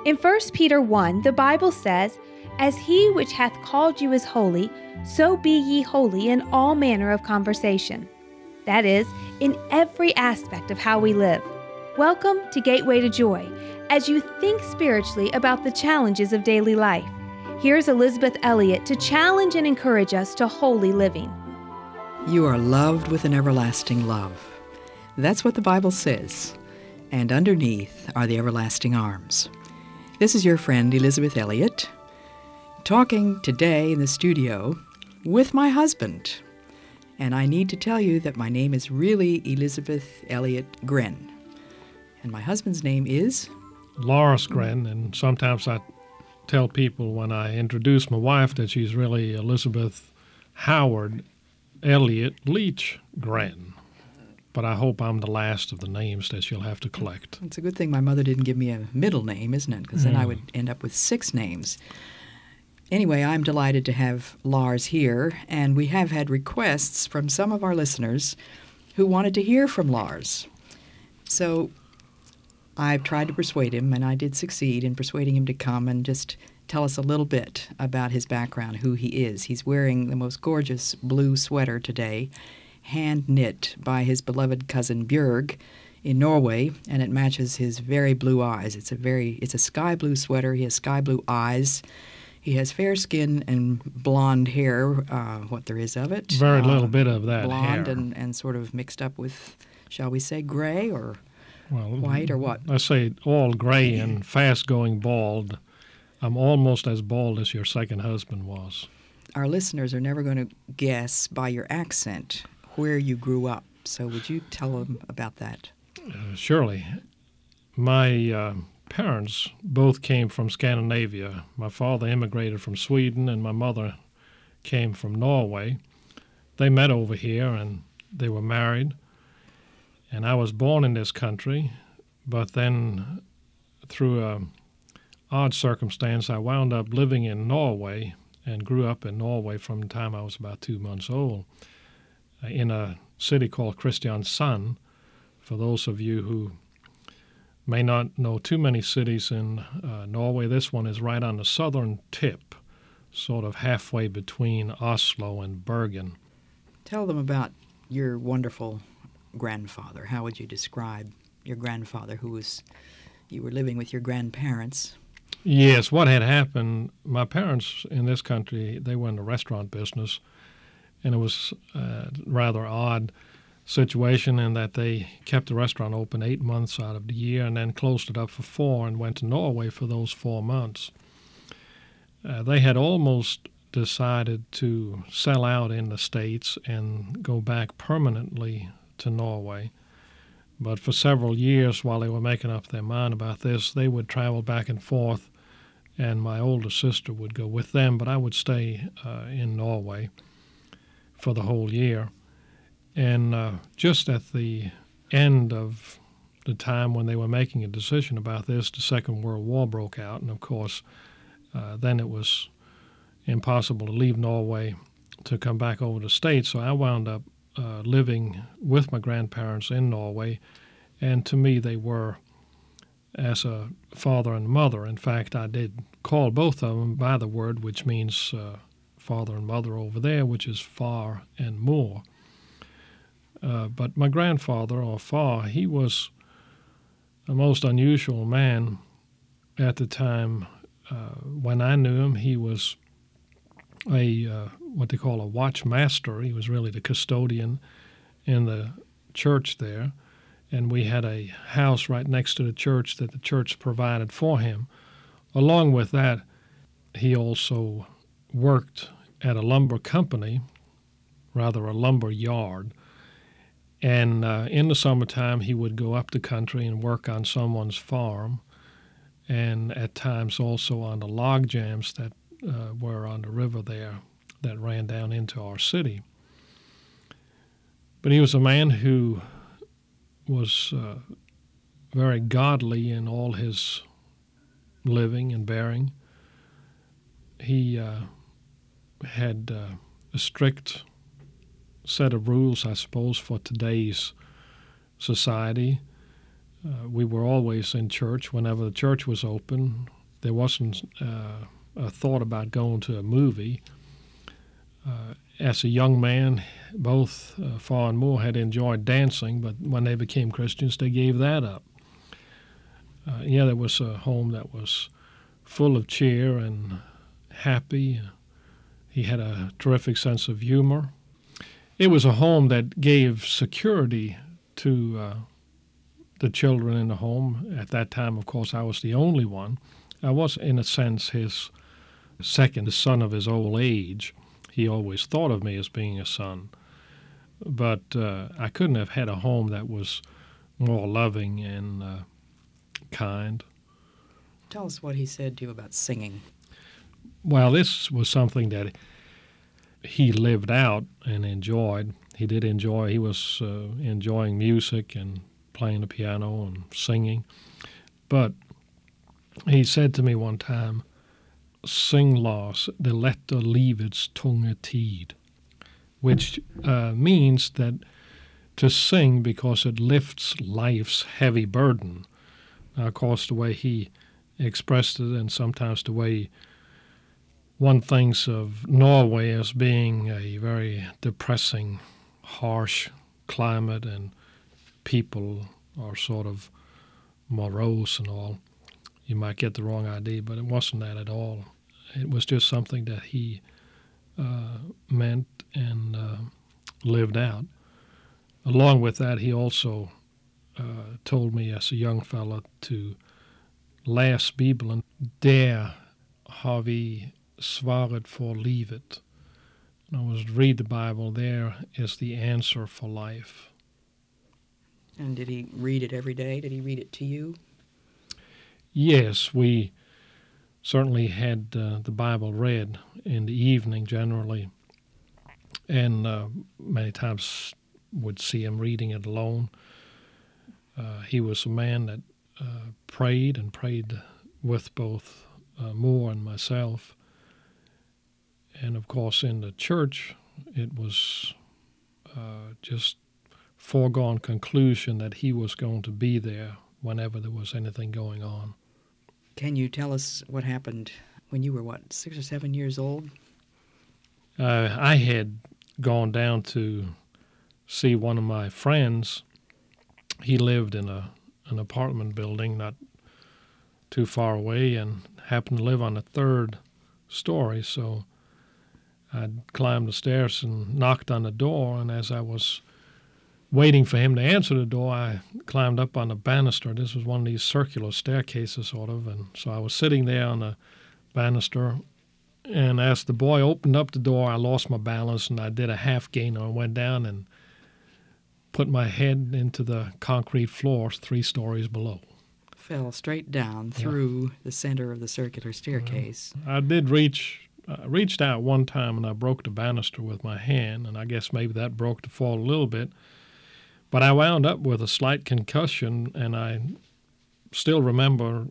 In 1 Peter 1, the Bible says, "As he which hath called you is holy, so be ye holy in all manner of conversation." That is, in every aspect of how we live. Welcome to Gateway to Joy, as you think spiritually about the challenges of daily life. Here's Elizabeth Elliot to challenge and encourage us to holy living. You are loved with an everlasting love. That's what the Bible says. And underneath are the everlasting arms. This is your friend Elizabeth Elliot, talking today in the studio with my husband. And I need to tell you that my name is really Elizabeth Elliot Gren. And my husband's name is? Lars Gren, and sometimes I tell people when I introduce my wife that she's really Elizabeth Howard Elliot Leach Gren. But I hope I'm the last of the names that she'll have to collect. It's a good thing my mother didn't give me a middle name, isn't it? Because then I would end up with 6 names. Anyway, I'm delighted to have Lars here, and we have had requests from some of our listeners who wanted to hear from Lars. So I've tried to persuade him, and I did succeed in persuading him to come and just tell us a little bit about his background, who he is. He's wearing the most gorgeous blue sweater today, hand-knit by his beloved cousin Björg in Norway, and it matches his very blue eyes. It's a sky blue sweater. He has sky blue eyes. He has fair skin and blonde hair, what there is of it. Very little bit of that blonde hair. and sort of mixed up with, shall we say, gray or white or what? I say all gray and fast-going bald. I'm almost as bald as your second husband was. Our listeners are never going to guess by your accent where you grew up. So would you tell them about that? Surely. My parents both came from Scandinavia. My father immigrated from Sweden, and my mother came from Norway. They met over here, and they were married. And I was born in this country, but then through an odd circumstance, I wound up living in Norway and grew up in Norway from the time I was about 2 months old, in a city called Kristiansand. For those of you who may not know too many cities in Norway, this one is right on the southern tip, sort of halfway between Oslo and Bergen. Tell them about your wonderful grandfather. How would you describe your grandfather you were living with your grandparents? Yes, what had happened, my parents in this country, they were in the restaurant business, and it was a rather odd situation in that they kept the restaurant open 8 months out of the year and then closed it up for 4 and went to Norway for those 4 months. They had almost decided to sell out in the States and go back permanently to Norway. But for several years while they were making up their mind about this, they would travel back and forth, and my older sister would go with them, but I would stay in Norway for the whole year. And just at the end of the time when they were making a decision about this, the Second World War broke out, and of course then it was impossible to leave Norway to come back over to the States, so I wound up living with my grandparents in Norway, and to me they were as a father and mother. In fact, I did call both of them by the word which means father and mother over there, which is far and more. But my grandfather, or far, he was a most unusual man at the time. When I knew him, he was what they call a watchmaster. He was really the custodian in the church there, and we had a house right next to the church that the church provided for him. Along with that, he also worked at a lumber company, rather a lumber yard, and in the summertime he would go up the country and work on someone's farm, and at times also on the log jams that were on the river there that ran down into our city. But he was a man who was very godly in all his living and bearing. He had a strict set of rules, I suppose, for today's society. We were always in church whenever the church was open. there wasn't a thought about going to a movie. As a young man, both Fa and Moore had enjoyed dancing, but when they became Christians, they gave that up. There was a home that was full of cheer and happy. He had a terrific sense of humor. It was a home that gave security to the children in the home. At that time, of course, I was the only one. I was, in a sense, his second son of his old age. He always thought of me as being a son. But I couldn't have had a home that was more loving and kind. Tell us what he said to you about singing. Well, this was something that he lived out and enjoyed. He did enjoy. He was enjoying music and playing the piano and singing. But he said to me one time, "Sing, Lars, det lätta livets tunga tid," which means that to sing because it lifts life's heavy burden. Now, of course, the way he expressed it, and sometimes the way one thinks of Norway as being a very depressing, harsh climate, and people are sort of morose and all. You might get the wrong idea, but it wasn't that at all. It was just something that he meant and lived out. Along with that, he also told me as a young fella to läs Bibeln. Där har vi svaret för livet. In other words, read the Bible. There is the answer for life. And did he read it every day? Did he read it to you? Yes, we certainly had the Bible read in the evening generally, and many times would see him reading it alone. He was a man that prayed and prayed with both Moore and myself. And of course in the church it was just foregone conclusion that he was going to be there whenever there was anything going on. Can you tell us what happened when you were, 6 or 7 years old? I had gone down to see one of my friends. He lived in an apartment building not too far away and happened to live on the third story, so I climbed the stairs and knocked on the door, and as I was waiting for him to answer the door, I climbed up on the banister. This was one of these circular staircases, sort of, and so I was sitting there on the banister, and as the boy opened up the door, I lost my balance, and I did a half gainer and went down and put my head into the concrete floor 3 stories below. Fell straight down through the center of the circular staircase. I did reached out one time, and I broke the banister with my hand, and I guess maybe that broke the fall a little bit. But I wound up with a slight concussion, and I still remember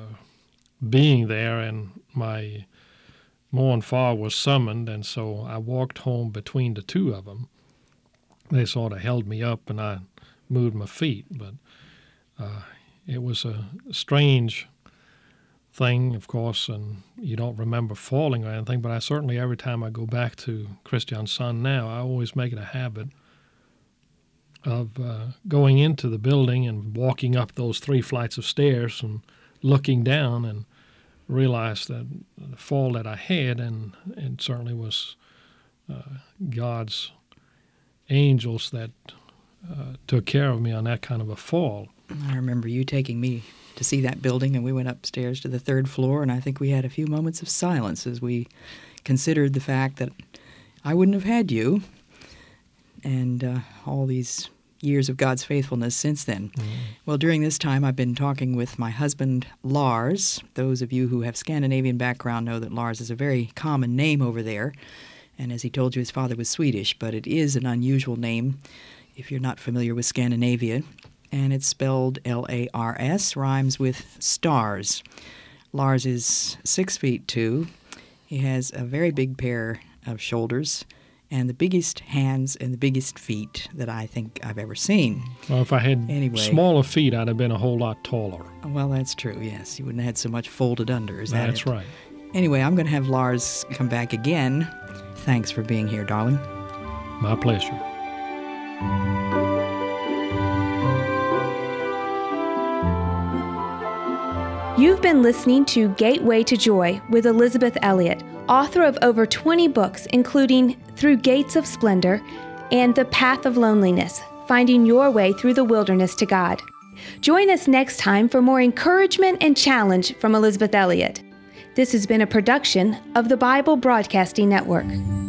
being there, and my Moore and Fa was summoned, and so I walked home between the two of them. They sort of held me up, and I moved my feet, but it was a strange thing, of course, and you don't remember falling or anything, but I certainly, every time I go back to Kristiansand now, I always make it a habit of going into the building and walking up those 3 flights of stairs and looking down and realize that the fall that I had, and it certainly was God's angels that took care of me on that kind of a fall. I remember you taking me to see that building, and we went upstairs to the 3rd floor, and I think we had a few moments of silence as we considered the fact that I wouldn't have had you, and all these years of God's faithfulness since then. Mm-hmm. Well, during this time, I've been talking with my husband, Lars. Those of you who have Scandinavian background know that Lars is a very common name over there, and as he told you, his father was Swedish, but it is an unusual name if you're not familiar with Scandinavia. And it's spelled L-A-R-S, rhymes with stars. Lars is 6'2". He has a very big pair of shoulders and the biggest hands and the biggest feet that I think I've ever seen. Well, if I had smaller feet, I'd have been a whole lot taller. Well, that's true, yes. You wouldn't have had so much folded under, is that That's right. Anyway, I'm going to have Lars come back again. Thanks for being here, darling. My pleasure. You've been listening to Gateway to Joy with Elisabeth Elliot, author of over 20 books, including Through Gates of Splendor and The Path of Loneliness, Finding Your Way Through the Wilderness to God. Join us next time for more encouragement and challenge from Elisabeth Elliot. This has been a production of the Bible Broadcasting Network.